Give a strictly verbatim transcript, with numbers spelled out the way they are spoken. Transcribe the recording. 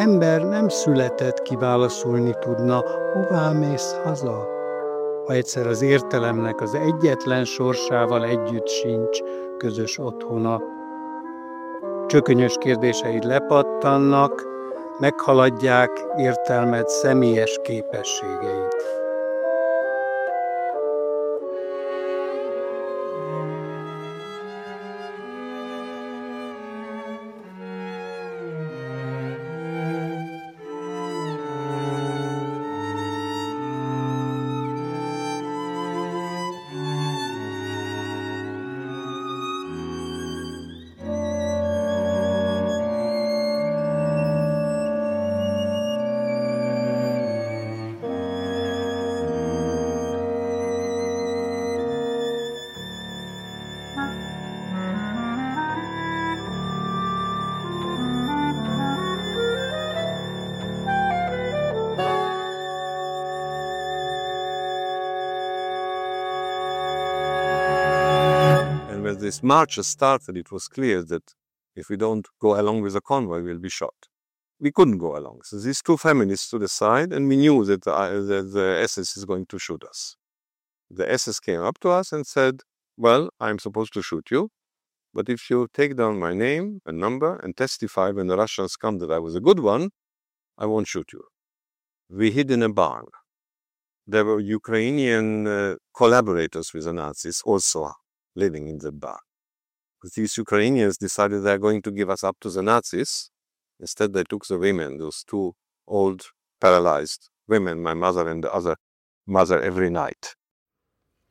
ember nem született, ki válaszolni tudna, hová mész haza? Ha egyszer az értelemnek az egyetlen sorsával együtt sincs közös otthona. Csökönyös kérdéseid lepattannak, meghaladják értelmed személyes képességeit. When this march started, it was clear that if we don't go along with the convoy, we'll be shot. We couldn't go along. So these two families stood aside, and we knew that the, uh, that the S S is going to shoot us. The S S came up to us and said, well, I'm supposed to shoot you, but if you take down my name and number and testify when the Russians come that I was a good one, I won't shoot you. We hid in a barn. There were Ukrainian uh, collaborators with the Nazis also living in the barn. But these Ukrainians decided they're going to give us up to the Nazis. Instead, they took the women, those two old, paralyzed women, my mother and the other mother, every night.